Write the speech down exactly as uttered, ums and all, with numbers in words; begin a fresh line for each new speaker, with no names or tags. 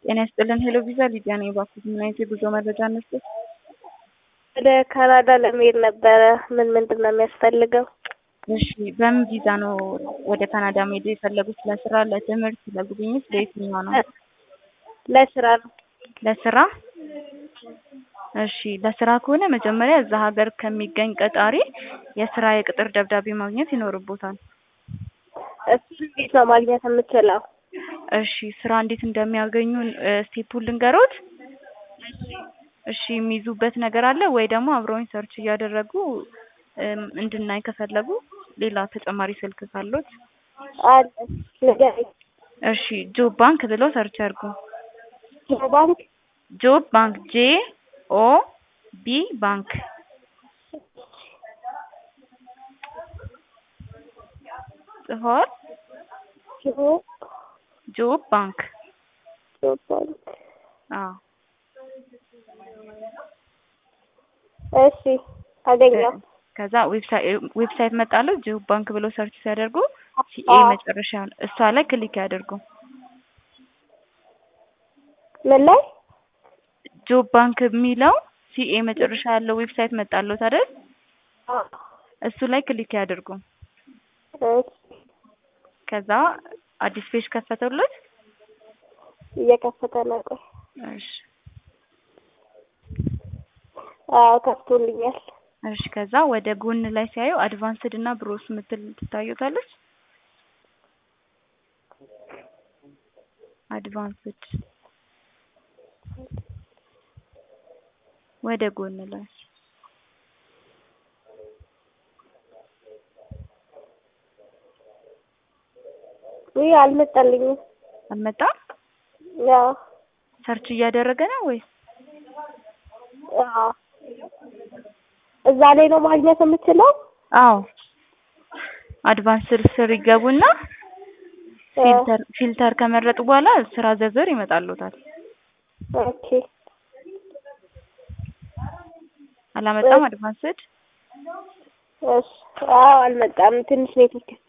ጤና ይስጥልን ሄሎ ቪዛ ሊዲያ ነኝ። እባክዎት ምን አይነት የጉዞ መረጃ እንስጥ?
ወደ ካናዳ ለመሄድ ነበረ። ምን ምንድን ነው የሚያስፈልገው?
እሺ በምን ቪዛ ነው ወደ ካናዳ መሄድ የፈለጉት? ለስራ፣ ለትምህርት፣ ለጉብኝት፣ ለየትኛው ነው?
ለስራ ነው።
ለስራ? እሺ ለስራ ከሆነ መጀመሪያ እዛ ሀገር ከሚገኝ ቀጣሪ የስራ የቅጥር ደብዳቤ ማግኘት ይኖርቦታል።
እሱ እንዴት ነው ማግኘት የምችለው?
እሺ ስራ እንዴት እንደሚያገኙ ስቴፑን ልንገሮት? እሺ የሚይዙበት ነገር አለ ወይ ደግሞ አብረውኝ ሰርች እያደረጉ እንድናይ ከፈለጉ ሌላ ተጨማሪ ስልክ ካሉት?
አለ ንገረኝ።
እሺ ጆብ ባንክ ብለው ሰርች አድርጉ።
ጆብ ባንክ
ጆብ ባንክ ጄ ኦ ቢ ባንክ ጽፏል?
ጆብ
ጆብ ባንክ
ጆብ ባንክ
አዎ።
እሺ አገኘሁ።
ከዛ ዌብሳይት ዌብሳይት መጣለው ጆብ ባንክ ብለው ሰርች ሲያደርጉ ሲኤ መጨረሻ እሷ ላይ ክሊክ ያደርጉ።
ምን ላይ?
ጆብ ባንክ የሚለው ሲኤ መጨረሻ ያለው ዌብሳይት መጣለው አይደል? እሱ ላይ ክሊክ ያደርጉ።
እሺ
ከዛ አዲስ ፔጅ ከፈተውለት?
እየከፈተ ነው። ቆይ
እሺ
አዎ ከፍቶልኛል።
እሺ ከዛ ወደ ጎን ላይ ሲያዩ አድቫንስድ እና ብሮስ ምትል ትታዩታለች? አድቫንስድ ወደ ጎን ላይ
ወይ አልመጣልኝም።
አልመጣም?
ያው
ሰርች እያደረገ ነው ወይስ?
አዎ እዛ ላይ ነው ማግኘት የምችለው?
አዎ አድቫንስድ ስር ይገቡና ፊልተር ፊልተር ከመረጡ በኋላ ስራ ዝርዝር ይመጣልዎታል።
ኦኬ
አላመጣም አድቫንስድ?
እሺ አዎ አልመጣም። ትንሽ ኔትወርክ